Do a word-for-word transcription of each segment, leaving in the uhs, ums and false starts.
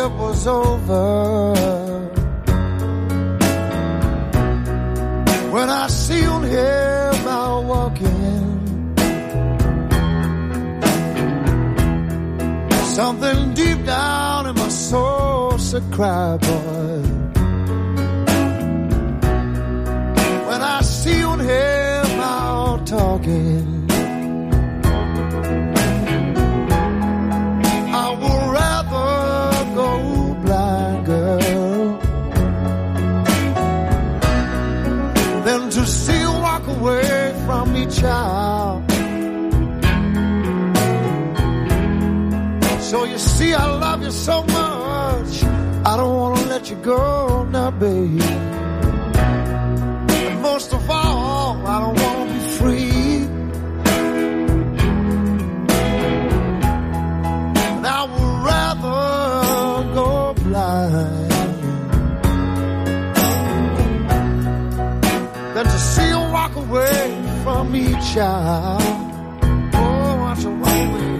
it was over. When I see you here now walking, something deep down in my soul said, cry, boy. When I see you here now talking, I would rather go blind, girl, than to see you walk away from me, child. So you see, I love you so much, I don't want to let you go now, baby. And most of all, I don't want to be free. And I would rather go blind than to see you walk away from me, child. Oh, watch you walk away.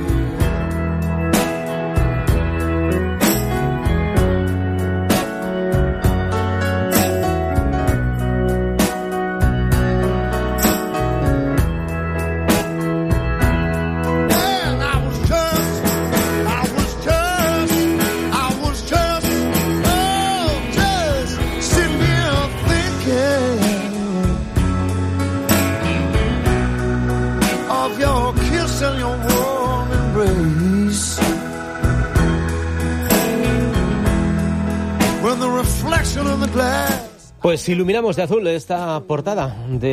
Pues iluminamos de azul esta portada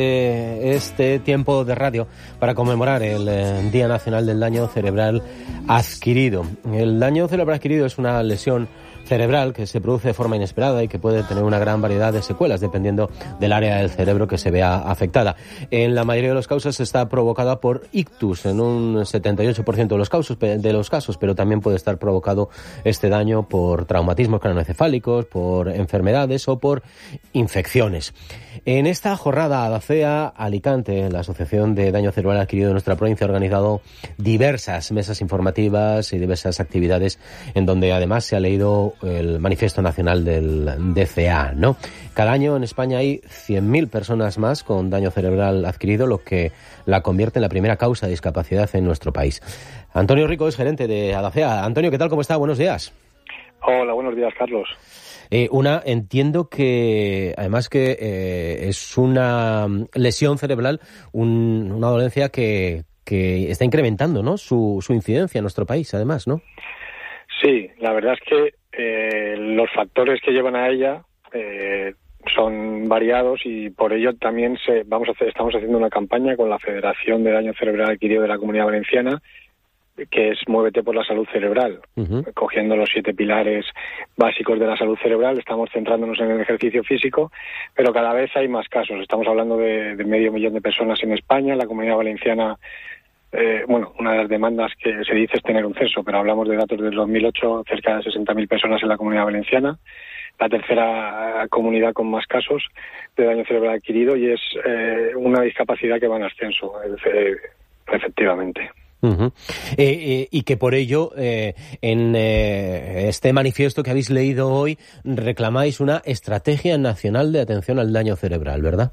de este tiempo de radio para conmemorar el eh, Día Nacional del Daño Cerebral Adquirido. El daño cerebral adquirido es una lesión cerebral que se produce de forma inesperada y que puede tener una gran variedad de secuelas dependiendo del área del cerebro que se vea afectada. En la mayoría de los casos está provocada por ictus en un setenta y ocho por ciento de los casos, de los casos, pero también puede estar provocado este daño por traumatismos craneoencefálicos, por enfermedades o por infecciones. En esta jornada Adacea Alicante, la Asociación de Daño Cerebral Adquirido de nuestra provincia, ha organizado diversas mesas informativas y diversas actividades en donde además se ha leído el Manifiesto Nacional del D C A, ¿no? Cada año en España hay cien mil personas más con daño cerebral adquirido, lo que la convierte en la primera causa de discapacidad en nuestro país. Antonio Rico es gerente de Adacea. Antonio, ¿qué tal? ¿Cómo está? Buenos días. Hola, buenos días, Carlos. Eh, una, entiendo que además que eh, es una lesión cerebral, un, una dolencia que, que está incrementando, ¿no? Su, su incidencia en nuestro país, además, ¿no? Sí, la verdad es que eh, los factores que llevan a ella eh, son variados y por ello también se, vamos a hacer, estamos haciendo una campaña con la Federación de Daño Cerebral Adquirido de la Comunidad Valenciana, que es Muévete por la Salud Cerebral. Uh-huh. Cogiendo los siete pilares básicos de la salud cerebral, estamos centrándonos en el ejercicio físico, pero cada vez hay más casos. Estamos hablando de, de medio millón de personas en España. La Comunidad Valenciana, eh, bueno, una de las demandas que se dice es tener un censo, pero hablamos de datos del dos mil ocho, cerca de sesenta mil personas en la Comunidad Valenciana. La tercera comunidad con más casos de daño cerebral adquirido y es eh, una discapacidad que va en ascenso, eh, efectivamente. Uh-huh. Eh, eh, y que por ello, eh, en eh, este manifiesto que habéis leído hoy, reclamáis una estrategia nacional de atención al daño cerebral, ¿verdad?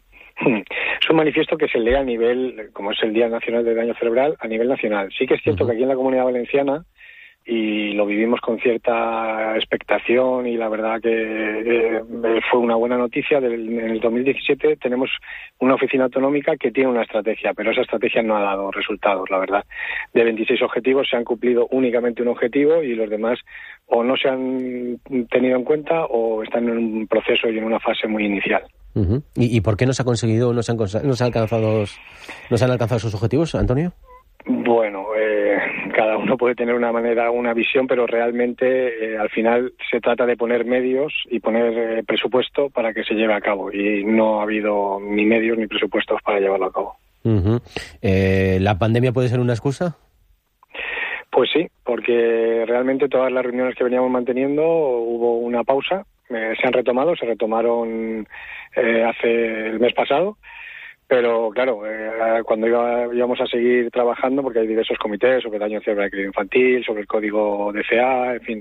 Es un manifiesto que se lee a nivel, como es el Día Nacional de Daño Cerebral, a nivel nacional. Sí que es cierto uh-huh. que aquí en la Comunidad Valenciana, y lo vivimos con cierta expectación y la verdad que eh, fue una buena noticia. Del, en el dos mil diecisiete tenemos una oficina autonómica que tiene una estrategia, pero esa estrategia no ha dado resultados, la verdad. De veintiséis objetivos se han cumplido únicamente un objetivo y los demás o no se han tenido en cuenta o están en un proceso y en una fase muy inicial. Uh-huh. ¿Y, ¿Y por qué no se ha conseguido, no se han, no se han alcanzado, no se han alcanzado esos objetivos, Antonio? Bueno, eh, cada uno puede tener una manera, una visión, pero realmente eh, al final se trata de poner medios y poner eh, presupuesto para que se lleve a cabo y no ha habido ni medios ni presupuestos para llevarlo a cabo. Uh-huh. Eh, ¿La pandemia puede ser una excusa? Pues sí, porque realmente todas las reuniones que veníamos manteniendo hubo una pausa, eh, se han retomado, se retomaron eh, hace el mes pasado. Pero claro, eh, cuando iba, íbamos a seguir trabajando, porque hay diversos comités sobre daño cerebral adquirido infantil, sobre el código D C A, en fin,